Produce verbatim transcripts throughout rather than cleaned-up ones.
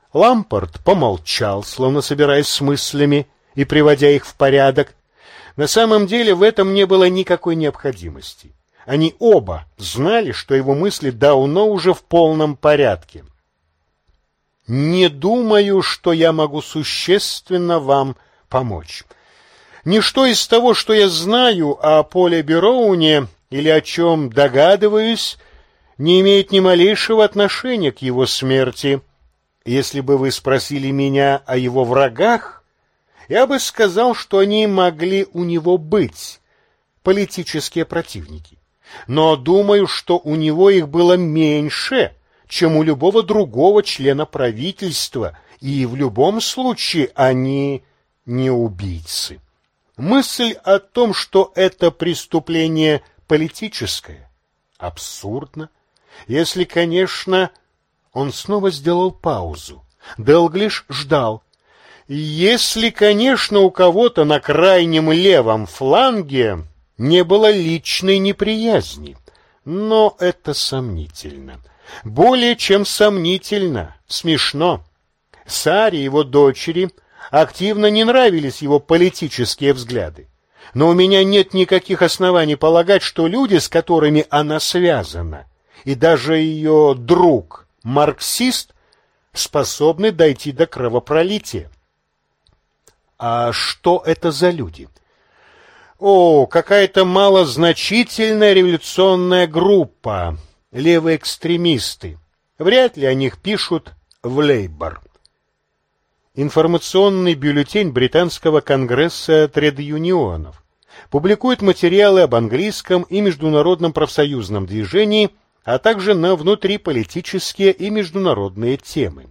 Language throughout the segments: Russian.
Лампорт помолчал, словно собираясь с мыслями и приводя их в порядок. На самом деле в этом не было никакой необходимости. Они оба знали, что его мысли давно уже в полном порядке. «Не думаю, что я могу существенно вам помочь. Ничто из того, что я знаю о Поле Бероуне или о чем догадываюсь, не имеет ни малейшего отношения к его смерти. Если бы вы спросили меня о его врагах, я бы сказал, что они могли у него быть, политические противники. Но думаю, что у него их было меньше, чем у любого другого члена правительства, и в любом случае они не убийцы. Мысль о том, что это преступление политическое, абсурдна. Если, конечно, он снова сделал паузу. Делглиш ждал. Если, конечно, у кого-то на крайнем левом фланге не было личной неприязни, но это сомнительно. Более чем сомнительно, смешно. Саре и его дочери активно не нравились его политические взгляды. Но у меня нет никаких оснований полагать, что люди, с которыми она связана, и даже ее друг, марксист, способны дойти до кровопролития. А что это за люди? О, какая-то малозначительная революционная группа, левые экстремисты. Вряд ли о них пишут в Лейбор. Информационный бюллетень британского конгресса тред-юнионов публикует материалы об английском и международном профсоюзном движении, а также на внутриполитические и международные темы.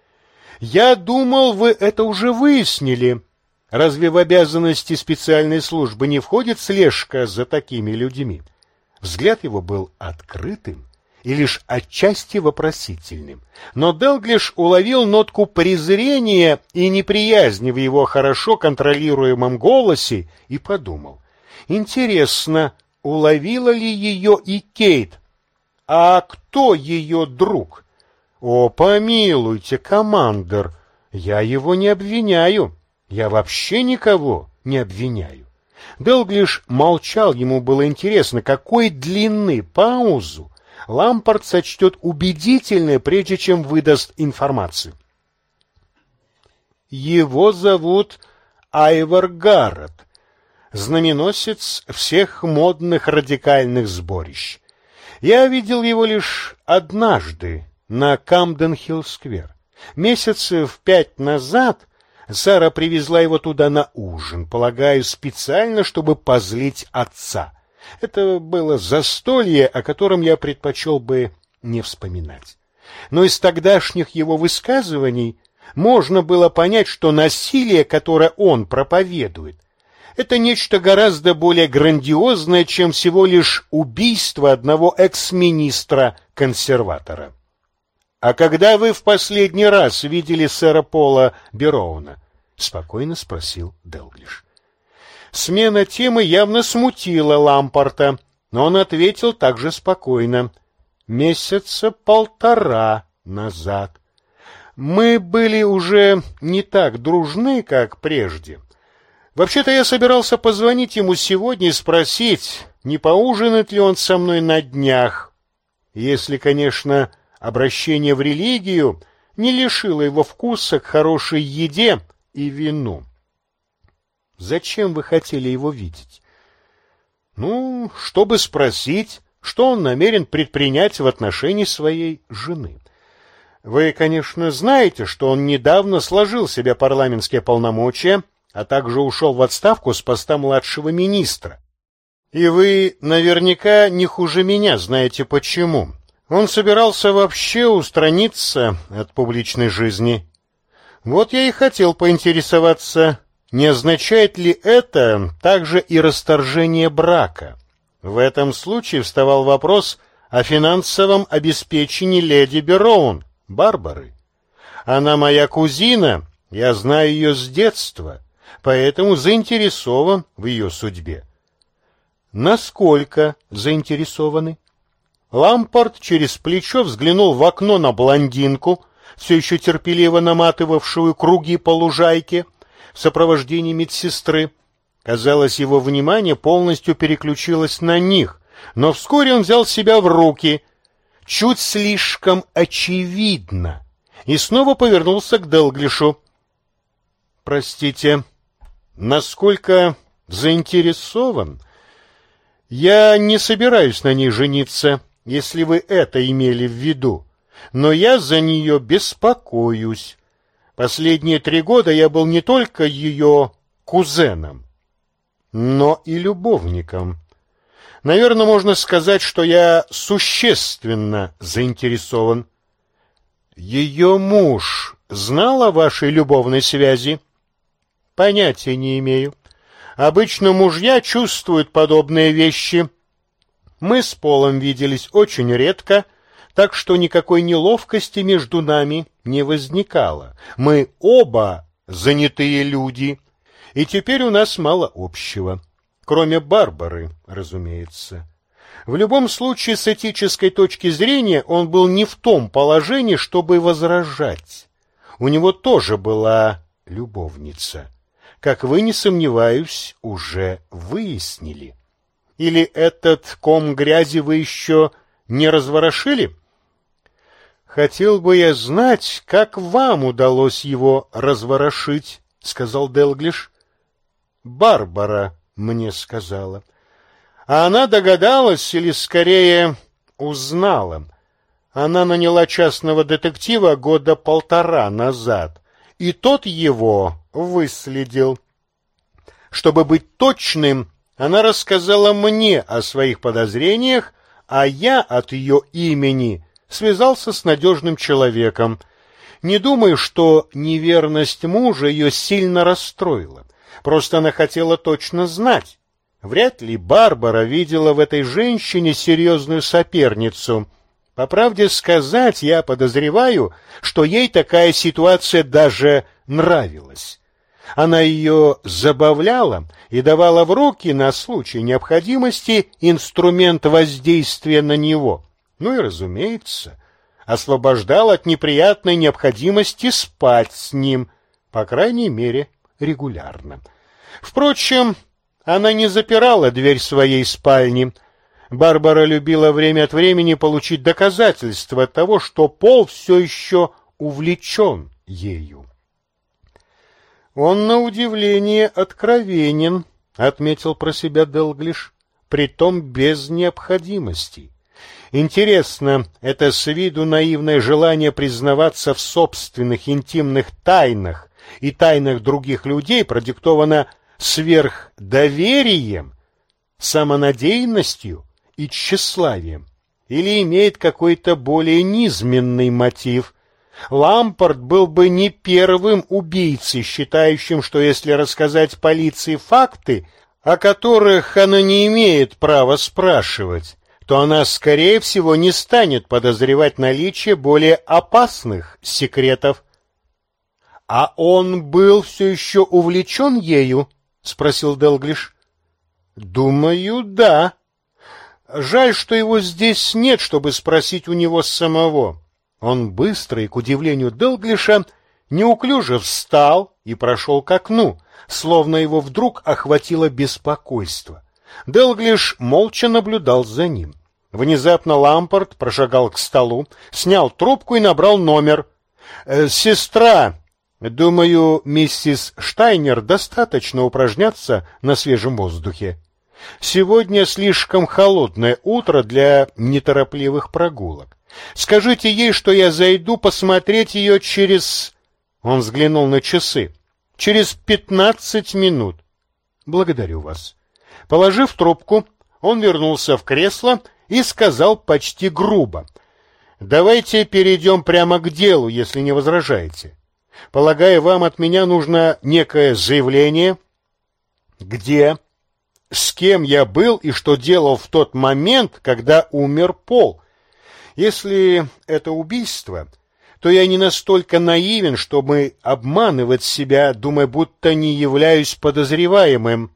Я думал, вы это уже выяснили. Разве в обязанности специальной службы не входит слежка за такими людьми? Взгляд его был открытым и лишь отчасти вопросительным. Но Делглиш уловил нотку презрения и неприязни в его хорошо контролируемом голосе и подумал: интересно, уловила ли ее и Кейт? А кто ее друг? О, помилуйте, командор, я его не обвиняю. Я вообще никого не обвиняю. Делглиш молчал, ему было интересно, какой длины паузу Лампорт сочтет убедительной, прежде чем выдаст информацию. Его зовут Айвор Гаррет, знаменосец всех модных радикальных сборищ. Я видел его лишь однажды на Камден-Хилл-сквер. Месяцев пять назад Сара привезла его туда на ужин, полагаю, специально, чтобы позлить отца. Это было застолье, о котором я предпочел бы не вспоминать. Но из тогдашних его высказываний можно было понять, что насилие, которое он проповедует, это нечто гораздо более грандиозное, чем всего лишь убийство одного экс-министра-консерватора. «А когда вы в последний раз видели сэра Пола Бероуна?» — спокойно спросил Делглиш. Смена темы явно смутила Лампорта, но он ответил также спокойно. «Месяца полтора назад. Мы были уже не так дружны, как прежде. Вообще-то я собирался позвонить ему сегодня и спросить, не поужинает ли он со мной на днях, если, конечно, обращение в религию не лишило его вкуса к хорошей еде и вину». «Зачем вы хотели его видеть?» «Ну, чтобы спросить, что он намерен предпринять в отношении своей жены. Вы, конечно, знаете, что он недавно сложил себе парламентские полномочия, а также ушел в отставку с поста младшего министра. И вы наверняка не хуже меня знаете почему. Он собирался вообще устраниться от публичной жизни. Вот я и хотел поинтересоваться, не означает ли это также и расторжение брака? В этом случае вставал вопрос о финансовом обеспечении леди Бероун, Барбары. Она моя кузина, я знаю ее с детства, поэтому заинтересован в ее судьбе. Насколько заинтересованы? Лампорт через плечо взглянул в окно на блондинку, все еще терпеливо наматывавшую круги по лужайке в сопровождении медсестры. Казалось, его внимание полностью переключилось на них, но вскоре он взял себя в руки, чуть слишком очевидно, и снова повернулся к Делглишу. «Простите, насколько заинтересован? Я не собираюсь на ней жениться, если вы это имели в виду, но я за нее беспокоюсь. Последние три года я был не только ее кузеном, но и любовником. Наверное, можно сказать, что я существенно заинтересован. Ее муж знал о вашей любовной связи? Понятия не имею. Обычно мужья чувствуют подобные вещи. Мы с Полом виделись очень редко, так что никакой неловкости между нами не возникало. Мы оба занятые люди, и теперь у нас мало общего. Кроме Барбары, разумеется. В любом случае, с этической точки зрения, он был не в том положении, чтобы возражать. У него тоже была любовница. Как вы, не сомневаюсь, уже выяснили. Или этот ком грязи вы еще не разворошили? Хотел бы я знать, как вам удалось его разворошить, сказал Делглиш. Барбара мне сказала. А она догадалась, или скорее узнала. Она наняла частного детектива года полтора назад, и тот его выследил. Чтобы быть точным, она рассказала мне о своих подозрениях, а я от ее имени связался с надежным человеком. Не думаю, что неверность мужа ее сильно расстроила. Просто она хотела точно знать. Вряд ли Барбара видела в этой женщине серьезную соперницу. По правде сказать, я подозреваю, что ей такая ситуация даже нравилась. Она ее забавляла и давала в руки на случай необходимости инструмент воздействия на него. Ну и, разумеется, освобождала от неприятной необходимости спать с ним, по крайней мере, регулярно. Впрочем, она не запирала дверь своей спальни. Барбара любила время от времени получить доказательства того, что Пол все еще увлечен ею. «Он, на удивление, откровенен», — отметил про себя Делглиш, — «притом без необходимости. Интересно, это с виду наивное желание признаваться в собственных интимных тайнах и тайнах других людей продиктовано сверхдоверием, самонадеянностью и тщеславием, или имеет какой-то более низменный мотив? Лампорт был бы не первым убийцей, считающим, что если рассказать полиции факты, о которых она не имеет права спрашивать, то она, скорее всего, не станет подозревать наличие более опасных секретов. — А он был все еще увлечен ею? — спросил Делглиш. — Думаю, да. Жаль, что его здесь нет, чтобы спросить у него самого. Он быстро и, к удивлению Делглиша, неуклюже встал и прошел к окну, словно его вдруг охватило беспокойство. Делглиш молча наблюдал за ним. Внезапно Лампорт прошагал к столу, снял трубку и набрал номер. «Э, «Сестра, думаю, миссис Штайнер достаточно упражняться на свежем воздухе. Сегодня слишком холодное утро для неторопливых прогулок. Скажите ей, что я зайду посмотреть ее через...» Он взглянул на часы. «Через пятнадцать минут. Благодарю вас». Положив трубку, он вернулся в кресло и сказал почти грубо: «Давайте перейдем прямо к делу, если не возражаете. Полагаю, вам от меня нужно некое заявление. Где, с кем я был и что делал в тот момент, когда умер Пол. Если это убийство, то я не настолько наивен, чтобы обманывать себя, думая, будто не являюсь подозреваемым.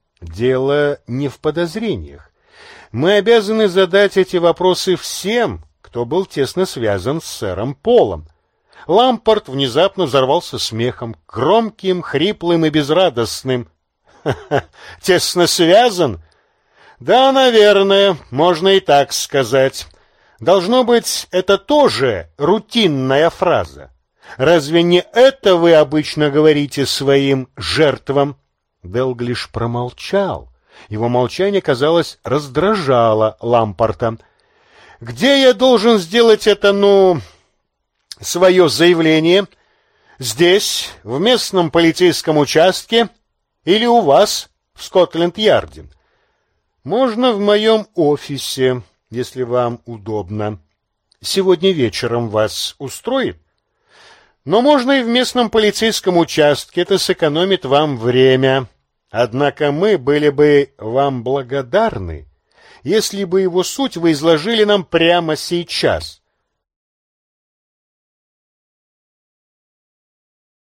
Дело не в подозрениях. Мы обязаны задать эти вопросы всем, кто был тесно связан с сэром Полом. Лампорт внезапно взорвался смехом, громким, хриплым и безрадостным. «Ха-ха, тесно связан?» «Да, наверное, можно и так сказать. Должно быть, это тоже рутинная фраза. Разве не это вы обычно говорите своим жертвам?» Делглиш промолчал. Его молчание, казалось, раздражало Лампорта. «Где я должен сделать это, ну, свое заявление? Здесь, в местном полицейском участке, или у вас в Скотленд-Ярде?» «Можно в моем офисе, если вам удобно. Сегодня вечером вас устроит? Но можно и в местном полицейском участке, это сэкономит вам время. Однако мы были бы вам благодарны, если бы его суть вы изложили нам прямо сейчас.